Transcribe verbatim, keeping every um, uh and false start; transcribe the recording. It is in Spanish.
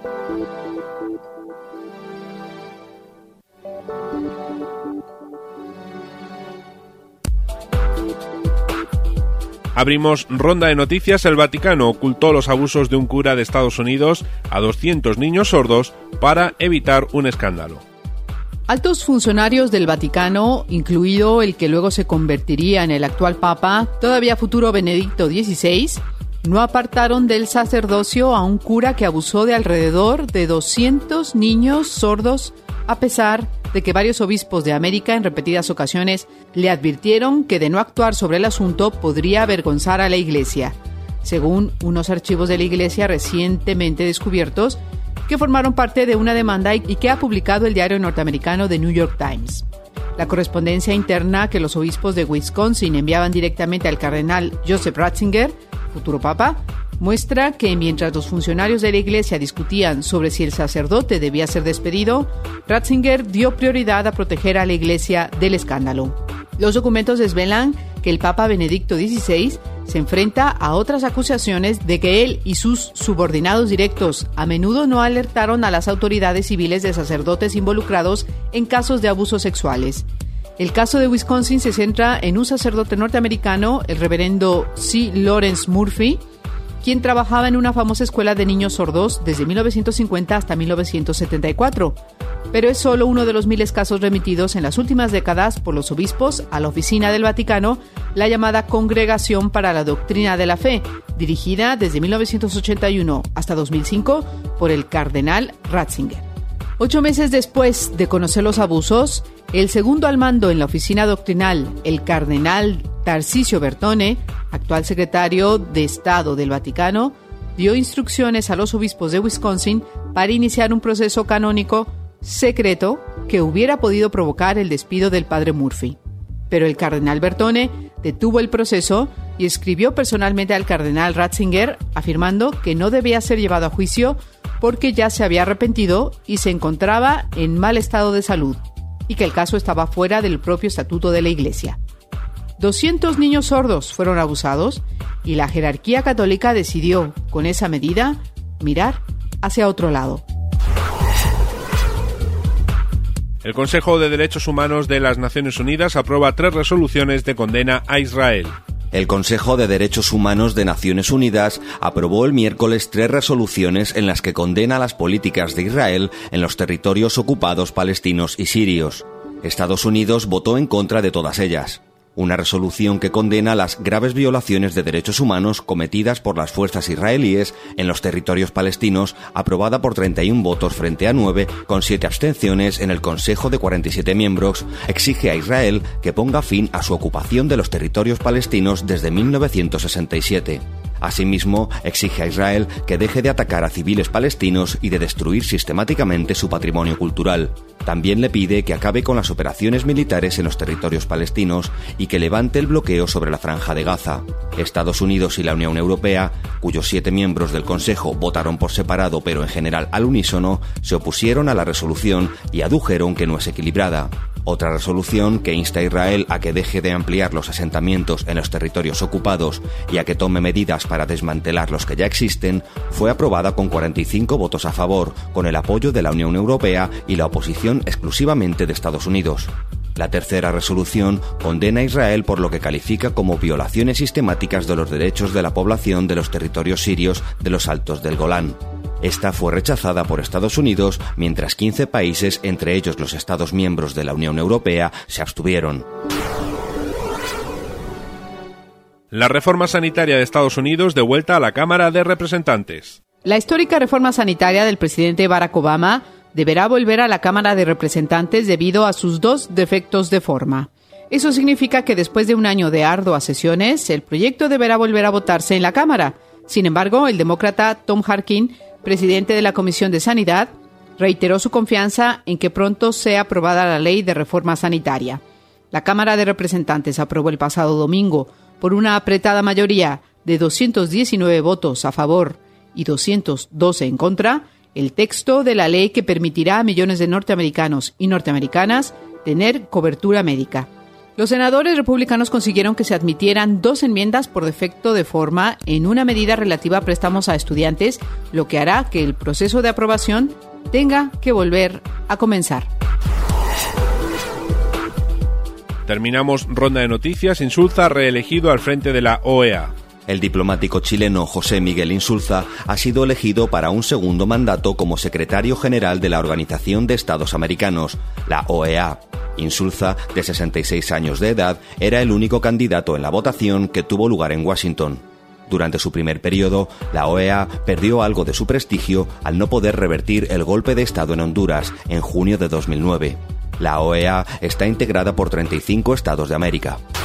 Abrimos ronda de noticias. El Vaticano ocultó los abusos de un cura de Estados Unidos a doscientos niños sordos para evitar un escándalo. Altos funcionarios del Vaticano, incluido el que luego se convertiría en el actual Papa, todavía futuro Benedicto dieciséis, no apartaron del sacerdocio a un cura que abusó de alrededor de doscientos niños sordos, a pesar de que varios obispos de América en repetidas ocasiones le advirtieron que de no actuar sobre el asunto podría avergonzar a la Iglesia, según unos archivos de la Iglesia recientemente descubiertos que formaron parte de una demanda y que ha publicado el diario norteamericano The New York Times. La correspondencia interna que los obispos de Wisconsin enviaban directamente al cardenal Joseph Ratzinger, futuro papa, muestra que mientras los funcionarios de la Iglesia discutían sobre si el sacerdote debía ser despedido, Ratzinger dio prioridad a proteger a la Iglesia del escándalo. Los documentos desvelan que el Papa Benedicto dieciséis se enfrenta a otras acusaciones de que él y sus subordinados directos a menudo no alertaron a las autoridades civiles de sacerdotes involucrados en casos de abusos sexuales. El caso de Wisconsin se centra en un sacerdote norteamericano, el reverendo C. Lawrence Murphy, quien trabajaba en una famosa escuela de niños sordos desde mil novecientos cincuenta hasta mil novecientos setenta y cuatro, pero es solo uno de los miles casos remitidos en las últimas décadas por los obispos a la oficina del Vaticano, la llamada Congregación para la Doctrina de la Fe, dirigida desde mil novecientos ochenta y uno hasta dos mil cinco por el cardenal Ratzinger. Ocho meses después de conocer los abusos, el segundo al mando en la oficina doctrinal, el cardenal Tarcisio Bertone, actual secretario de Estado del Vaticano, dio instrucciones a los obispos de Wisconsin para iniciar un proceso canónico secreto que hubiera podido provocar el despido del padre Murphy. Pero el cardenal Bertone detuvo el proceso y escribió personalmente al cardenal Ratzinger afirmando que no debía ser llevado a juicio porque ya se había arrepentido y se encontraba en mal estado de salud, y que el caso estaba fuera del propio estatuto de la Iglesia. doscientos niños sordos fueron abusados y la jerarquía católica decidió, con esa medida, mirar hacia otro lado. El Consejo de Derechos Humanos de las Naciones Unidas aprueba tres resoluciones de condena a Israel. El Consejo de Derechos Humanos de Naciones Unidas aprobó el miércoles tres resoluciones en las que condena las políticas de Israel en los territorios ocupados palestinos y sirios. Estados Unidos votó en contra de todas ellas. Una resolución que condena las graves violaciones de derechos humanos cometidas por las fuerzas israelíes en los territorios palestinos, aprobada por treinta y uno votos frente a nueve, con siete abstenciones en el Consejo de cuarenta y siete miembros, exige a Israel que ponga fin a su ocupación de los territorios palestinos desde mil novecientos sesenta y siete. Asimismo, exige a Israel que deje de atacar a civiles palestinos y de destruir sistemáticamente su patrimonio cultural. También le pide que acabe con las operaciones militares en los territorios palestinos y que levante el bloqueo sobre la Franja de Gaza. Estados Unidos y la Unión Europea, cuyos siete miembros del Consejo votaron por separado pero en general al unísono, se opusieron a la resolución y adujeron que no es equilibrada. Otra resolución que insta a Israel a que deje de ampliar los asentamientos en los territorios ocupados y a que tome medidas para desmantelar los que ya existen, fue aprobada con cuarenta y cinco votos a favor, con el apoyo de la Unión Europea y la oposición exclusivamente de Estados Unidos. La tercera resolución condena a Israel por lo que califica como violaciones sistemáticas de los derechos de la población de los territorios sirios de los Altos del Golán. Esta fue rechazada por Estados Unidos, mientras quince países, entre ellos los Estados miembros de la Unión Europea, se abstuvieron. La reforma sanitaria de Estados Unidos de vuelta a la Cámara de Representantes. La histórica reforma sanitaria del presidente Barack Obama deberá volver a la Cámara de Representantes debido a sus dos defectos de forma. Eso significa que después de un año de arduas sesiones, el proyecto deberá volver a votarse en la Cámara. Sin embargo, el demócrata Tom Harkin, presidente de la Comisión de Sanidad, reiteró su confianza en que pronto sea aprobada la ley de reforma sanitaria. La Cámara de Representantes aprobó el pasado domingo, por una apretada mayoría de doscientos diecinueve votos a favor y doscientos doce en contra, el texto de la ley que permitirá a millones de norteamericanos y norteamericanas tener cobertura médica. Los senadores republicanos consiguieron que se admitieran dos enmiendas por defecto de forma en una medida relativa a préstamos a estudiantes, lo que hará que el proceso de aprobación tenga que volver a comenzar. Terminamos ronda de noticias. Insulza reelegido al frente de la O E A. El diplomático chileno José Miguel Insulza ha sido elegido para un segundo mandato como secretario general de la Organización de Estados Americanos, la O E A. Insulza, de sesenta y seis años de edad, era el único candidato en la votación que tuvo lugar en Washington. Durante su primer periodo, la O E A perdió algo de su prestigio al no poder revertir el golpe de Estado en Honduras en junio de dos mil nueve. La O E A está integrada por treinta y cinco estados de América.